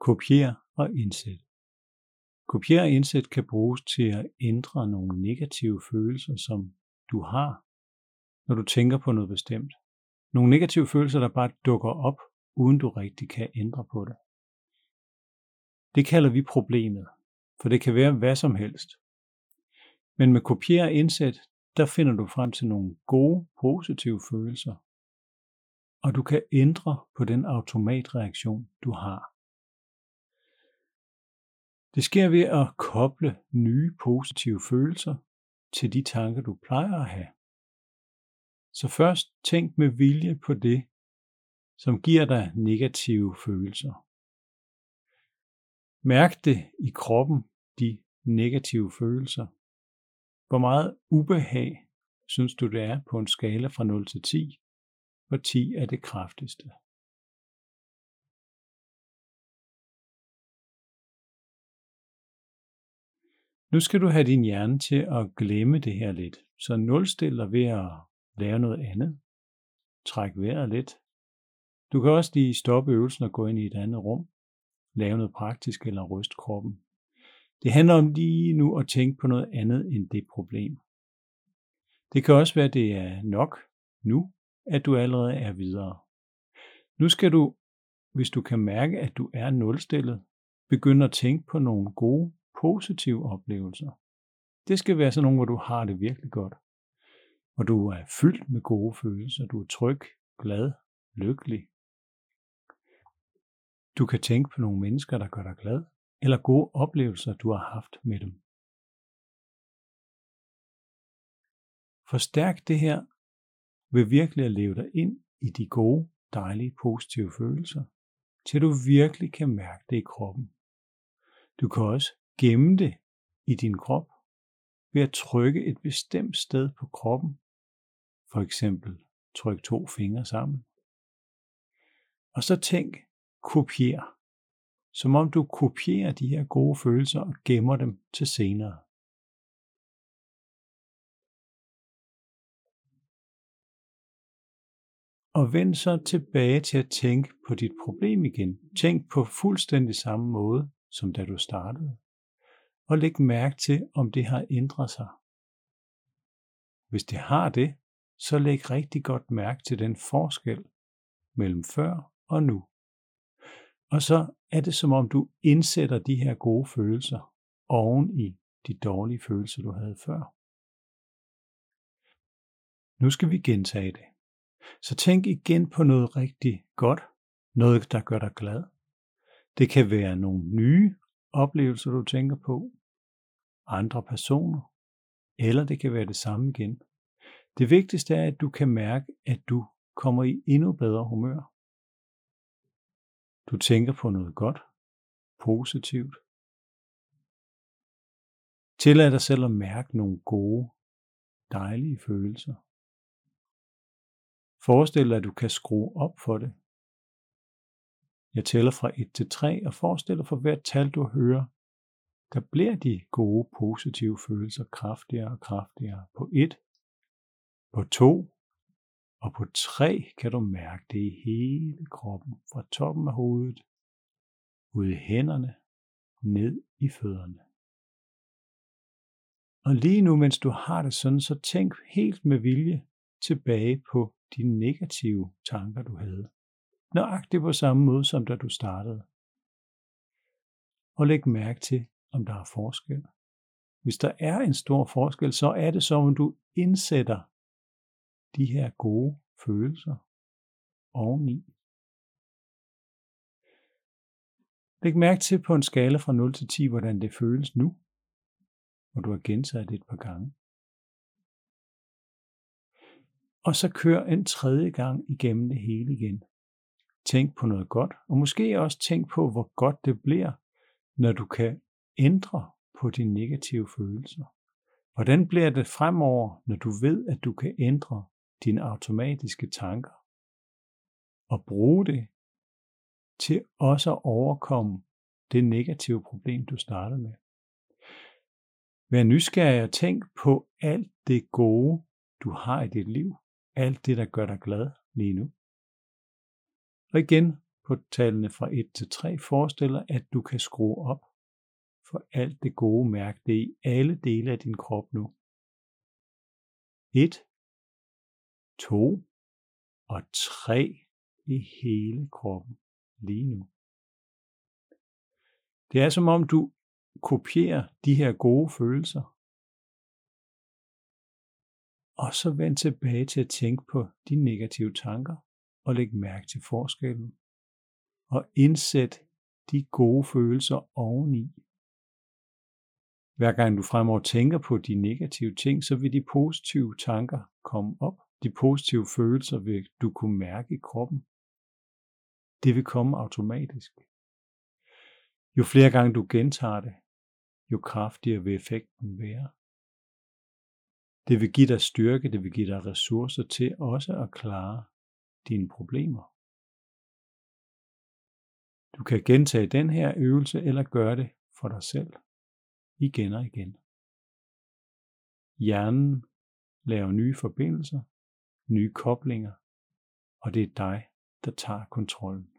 Kopier og indsæt. Kopier og indsæt kan bruges til at ændre nogle negative følelser, som du har, når du tænker på noget bestemt. Nogle negative følelser, der bare dukker op, uden du rigtig kan ændre på det. Det kalder vi problemet, for det kan være hvad som helst. Men med kopier og indsæt, der finder du frem til nogle gode, positive følelser, og du kan ændre på den automatreaktion, du har. Det sker ved at koble nye positive følelser til de tanker, du plejer at have. Så først tænk med vilje på det, som giver dig negative følelser. Mærk det i kroppen, de negative følelser. Hvor meget ubehag synes du det er på en skala fra 0 til 10, hvor 10 er det kraftigste? Nu skal du have din hjerne til at glemme det her lidt, så nulstiller ved at lave noget andet. Træk vejret lidt. Du kan også lige stoppe øvelsen og gå ind i et andet rum. Lave noget praktisk eller ryste kroppen. Det handler om lige nu at tænke på noget andet end det problem. Det kan også være, at det er nok nu, at du allerede er videre. Nu skal du, hvis du kan mærke, at du er nulstillet, begynde at tænke på nogle gode, positive oplevelser. Det skal være sådan nogle, hvor du har det virkelig godt. Hvor du er fyldt med gode følelser. Du er tryg, glad, lykkelig. Du kan tænke på nogle mennesker, der gør dig glad, eller gode oplevelser, du har haft med dem. Forstærk det her ved virkelig at leve dig ind i de gode, dejlige, positive følelser, til du virkelig kan mærke det i kroppen. Du kan også gemme det i din krop ved at trykke et bestemt sted på kroppen. For eksempel tryk 2 fingre sammen. Og så tænk kopier. Som om du kopierer de her gode følelser og gemmer dem til senere. Og vend så tilbage til at tænke på dit problem igen. Tænk på fuldstændig samme måde, som da du startede. Og læg mærke til, om det har ændret sig. Hvis det har det, så læg rigtig godt mærke til den forskel mellem før og nu. Og så er det som om du indsætter de her gode følelser oven i de dårlige følelser, du havde før. Nu skal vi gentage det. Så tænk igen på noget rigtig godt. Noget, der gør dig glad. Det kan være nogle nye oplevelser, du tænker på. Andre personer. Eller det kan være det samme igen. Det vigtigste er, at du kan mærke, at du kommer i endnu bedre humør. Du tænker på noget godt, positivt. Tillad dig selv at mærke nogle gode, dejlige følelser. Forestil dig, at du kan skrue op for det. Jeg tæller fra 1 til 3, og forestil dig for hvert tal, du hører, der bliver de gode, positive følelser kraftigere og kraftigere. På 1, på 2, og på 3 kan du mærke det i hele kroppen, fra toppen af hovedet, ud i hænderne, ned i fødderne. Og lige nu, mens du har det sådan, så tænk helt med vilje tilbage på de negative tanker, du havde. Nøjagtigt på samme måde, som da du startede. Og læg mærke til, om der er forskel. Hvis der er en stor forskel, så er det som om du indsætter de her gode følelser oveni. Læg mærke til på en skala fra 0 til 10, hvordan det føles nu, hvor du har gentaget det et par gange. Og så kør en tredje gang igennem det hele igen. Tænk på noget godt, og måske også tænk på, hvor godt det bliver, når du kan ændre på de negative følelser. Hvordan bliver det fremover, når du ved, at du kan ændre dine automatiske tanker og bruge det til også at overkomme det negative problem, du startede med. Vær nysgerrig og tænk på alt det gode, du har i dit liv. Alt det, der gør dig glad lige nu. Og igen på tallene fra 1 til 3 forestiller, at du kan skrue op for alt det gode. Mærk det i alle dele af din krop nu. 1, 2 og 3 i hele kroppen lige nu. Det er som om du kopierer de her gode følelser, og så vend tilbage til at tænke på de negative tanker, og læg mærke til forskellen, og indsæt de gode følelser oveni. Hver gang du fremover tænker på de negative ting, så vil de positive tanker komme op. De positive følelser vil du kunne mærke i kroppen. Det vil komme automatisk. Jo flere gange du gentager det, jo kraftigere vil effekten være. Det vil give dig styrke, det vil give dig ressourcer til også at klare dine problemer. Du kan gentage den her øvelse eller gøre det for dig selv igen og igen. Hjernen laver nye forbindelser, nye koblinger, og det er dig, der tager kontrollen.